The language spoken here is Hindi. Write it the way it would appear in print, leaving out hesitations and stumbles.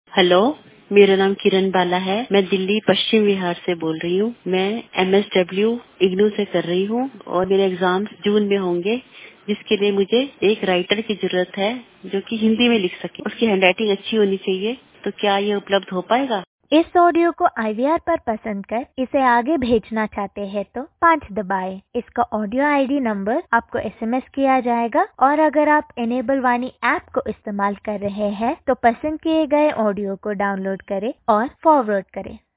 हेलो, मेरा नाम किरण बाला है। मैं दिल्ली पश्चिम विहार से बोल रही हूँ। मैं MSW इग्नू से कर रही हूँ और मेरे एग्जाम्स जून में होंगे, जिसके लिए मुझे एक राइटर की जरूरत है जो कि हिंदी में लिख सके। उसकी हैंडराइटिंग अच्छी होनी चाहिए। तो क्या ये उपलब्ध हो पाएगा? इस ऑडियो को IVR पर पसंद कर इसे आगे भेजना चाहते हैं तो 5 दबाएं। इसका ऑडियो ID नंबर आपको SMS किया जाएगा और अगर आप एनेबल वाणी ऐप को इस्तेमाल कर रहे हैं तो पसंद किए गए ऑडियो को डाउनलोड करें और फॉरवर्ड करें।